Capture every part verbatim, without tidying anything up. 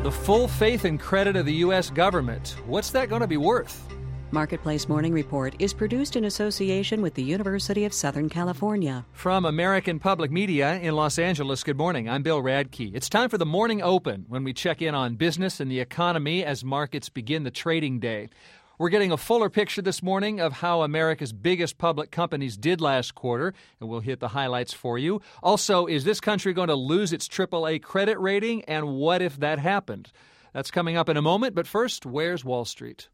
The full faith and credit of the U S government. What's that going to be worth? Marketplace Morning Report is produced in association with the University of Southern California. From American Public Media in Los Angeles, good morning. I'm Bill Radke. It's time for the Morning Open, when we check in on business and the economy as markets begin the trading day. We're getting a fuller picture this morning of how America's biggest public companies did last quarter, and we'll hit the highlights for you. Also, is this country going to lose its triple A credit rating, and what if that happened? That's coming up in a moment, but first, where's Wall Street?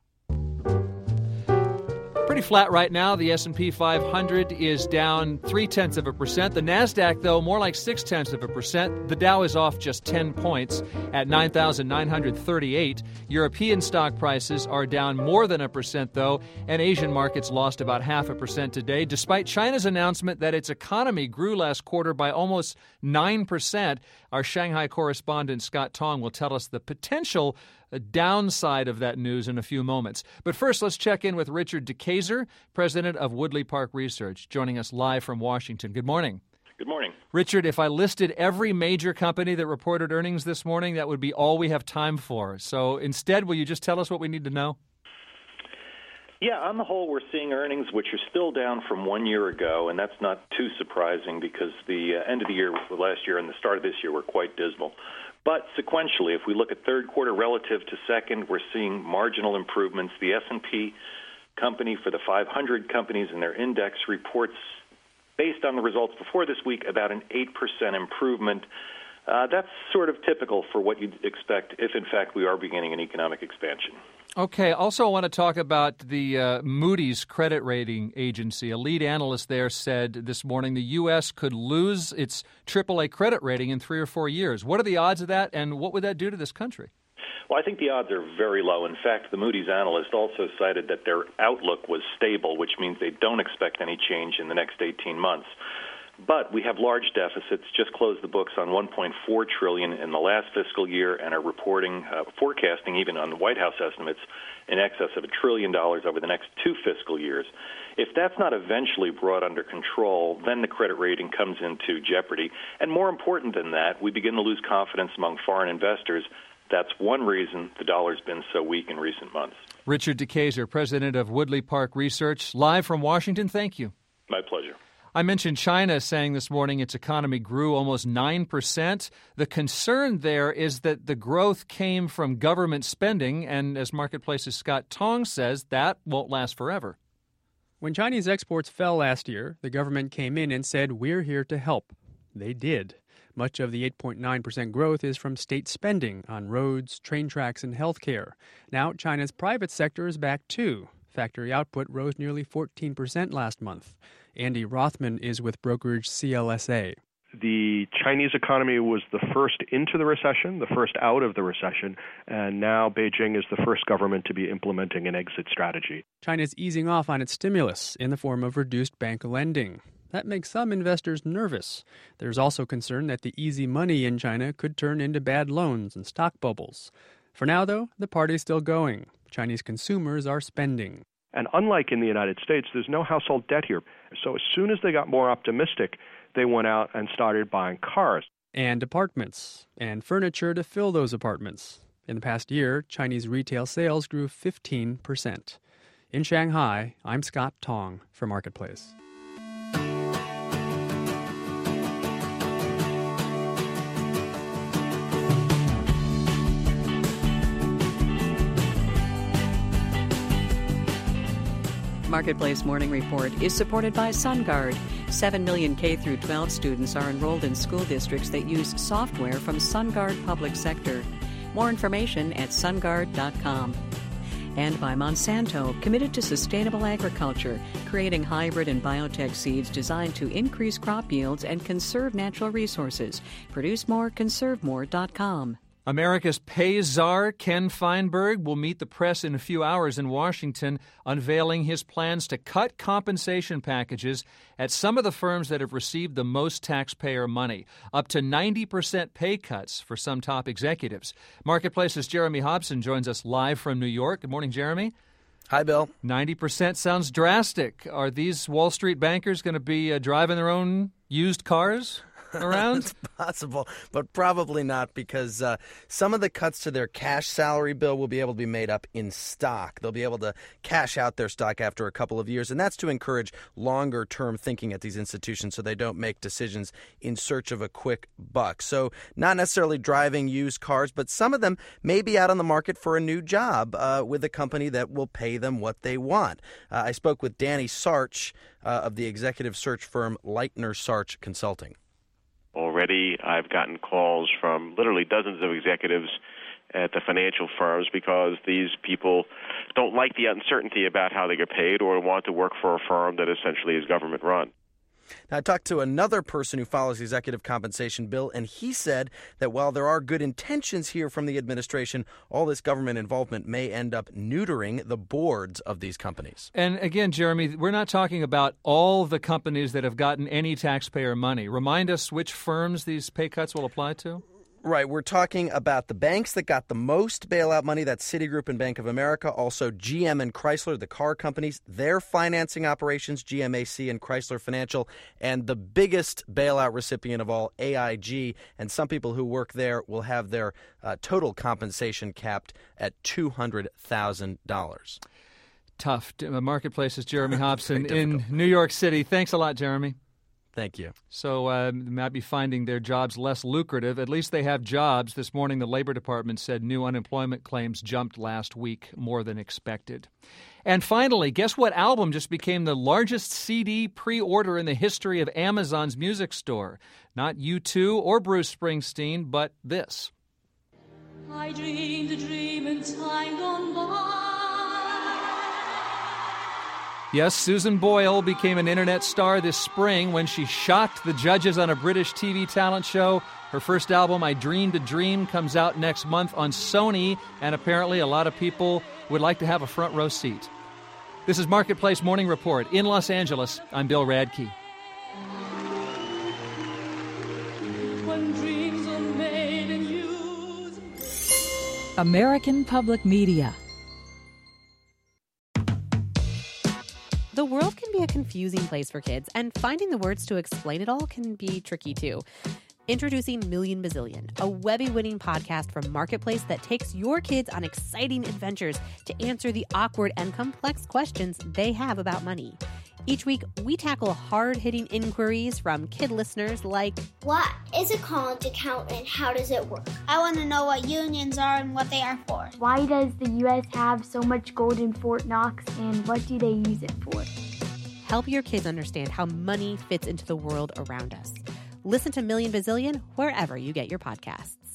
Pretty flat right now. The S and P five hundred is down three-tenths of a percent. The NASDAQ, though, more like six-tenths of a percent. The Dow is off just ten points at nine thousand nine hundred thirty-eight. European stock prices are down more than a percent, though, and Asian markets lost about half a percent today, despite China's announcement that its economy grew last quarter by almost nine percent. Our Shanghai correspondent Scott Tong will tell us the potential a downside of that news in a few moments. But first, let's check in with Richard DeKeyser, president of Woodley Park Research, joining us live from Washington. Good morning. Good morning. Richard, if I listed every major company that reported earnings this morning, that would be all we have time for. So instead, will you just tell us what we need to know? Yeah, on the whole, we're seeing earnings which are still down from one year ago, and that's not too surprising because the uh, end of the year last year and the start of this year were quite dismal. But sequentially, if we look at third quarter relative to second, we're seeing marginal improvements. The S and P company for the five hundred companies in their index reports, based on the results before this week, about an eight percent improvement. Uh, that's sort of typical for what you'd expect if, in fact, we are beginning an economic expansion. Okay. Also, I want to talk about the uh, Moody's credit rating agency. A lead analyst there said this morning the U S could lose its triple A credit rating in three or four years. What are the odds of that, and what would that do to this country? Well, I think the odds are very low. In fact, the Moody's analyst also cited that their outlook was stable, which means they don't expect any change in the next eighteen months. But we have large deficits, just closed the books on one point four trillion dollars in the last fiscal year, and are reporting, uh, forecasting even on the White House estimates, in excess of a trillion dollars over the next two fiscal years. If that's not eventually brought under control, then the credit rating comes into jeopardy. And more important than that, we begin to lose confidence among foreign investors. That's one reason the dollar's been so weak in recent months. Richard DeKeyser, president of Woodley Park Research, live from Washington. Thank you. My pleasure. I mentioned China saying this morning its economy grew almost nine percent. The concern there is that the growth came from government spending, and as Marketplace's Scott Tong says, that won't last forever. When Chinese exports fell last year, the government came in and said, "We're here to help." They did. Much of the eight point nine percent growth is from state spending on roads, train tracks, and health care. Now China's private sector is back too. Factory output rose nearly fourteen percent last month. Andy Rothman is with brokerage C L S A. The Chinese economy was the first into the recession, the first out of the recession, and now Beijing is the first government to be implementing an exit strategy. China's easing off on its stimulus in the form of reduced bank lending. That makes some investors nervous. There's also concern that the easy money in China could turn into bad loans and stock bubbles. For now, though, the party's still going. Chinese consumers are spending. And unlike in the United States, there's no household debt here. So as soon as they got more optimistic, they went out and started buying cars. And apartments, and furniture to fill those apartments. In the past year, Chinese retail sales grew fifteen percent. In Shanghai, I'm Scott Tong for Marketplace. Marketplace Morning Report is supported by SunGuard. Seven million K through twelve students are enrolled in school districts that use software from SunGuard Public Sector. More information at sun guard dot com. And by Monsanto, committed to sustainable agriculture, creating hybrid and biotech seeds designed to increase crop yields and conserve natural resources. Produce more, conserve more dot com. America's pay czar, Ken Feinberg, will meet the press in a few hours in Washington, unveiling his plans to cut compensation packages at some of the firms that have received the most taxpayer money, up to ninety percent pay cuts for some top executives. Marketplace's Jeremy Hobson joins us live from New York. Good morning, Jeremy. Hi, Bill. ninety percent sounds drastic. Are these Wall Street bankers going to be uh, driving their own used cars? around? It's possible, but probably not, because uh, some of the cuts to their cash salary bill will be able to be made up in stock. They'll be able to cash out their stock after a couple of years, and that's to encourage longer-term thinking at these institutions so they don't make decisions in search of a quick buck. So not necessarily driving used cars, but some of them may be out on the market for a new job uh, with a company that will pay them what they want. Uh, I spoke with Danny Sarch uh, of the executive search firm Leitner Sarch Consulting. Already, I've gotten calls from literally dozens of executives at the financial firms because these people don't like the uncertainty about how they get paid or want to work for a firm that essentially is government-run. Now, I talked to another person who follows the executive compensation bill, and he said that while there are good intentions here from the administration, all this government involvement may end up neutering the boards of these companies. And again, Jeremy, we're not talking about all the companies that have gotten any taxpayer money. Remind us which firms these pay cuts will apply to? Right. We're talking about the banks that got the most bailout money. That's Citigroup and Bank of America. Also, G M and Chrysler, the car companies, their financing operations, G M A C and Chrysler Financial, and the biggest bailout recipient of all, A I G. And some people who work there will have their uh, total compensation capped at two hundred thousand dollars. Tough. Marketplace's Jeremy Hobson in New York City. Thanks a lot, Jeremy. Thank you. So uh, they might be finding their jobs less lucrative. At least they have jobs. This morning, the Labor Department said new unemployment claims jumped last week more than expected. And finally, guess what album just became the largest C D pre-order in the history of Amazon's music store? Not U two or Bruce Springsteen, but this. I dreamed a dream in time gone by. Yes, Susan Boyle became an internet star this spring when she shocked the judges on a British T V talent show. Her first album, I Dreamed a Dream, comes out next month on Sony, and apparently a lot of people would like to have a front row seat. This is Marketplace Morning Report in Los Angeles. I'm Bill Radke. When dreams are made and used. American Public Media. The world can be a confusing place for kids, and finding the words to explain it all can be tricky too. Introducing Million Bazillion, a Webby-winning podcast from Marketplace that takes your kids on exciting adventures to answer the awkward and complex questions they have about money. Each week, we tackle hard-hitting inquiries from kid listeners like, what is a college account and how does it work? I want to know what unions are and what they are for. Why does the U S have so much gold in Fort Knox, and what do they use it for? Help your kids understand how money fits into the world around us. Listen to Million Bazillion wherever you get your podcasts.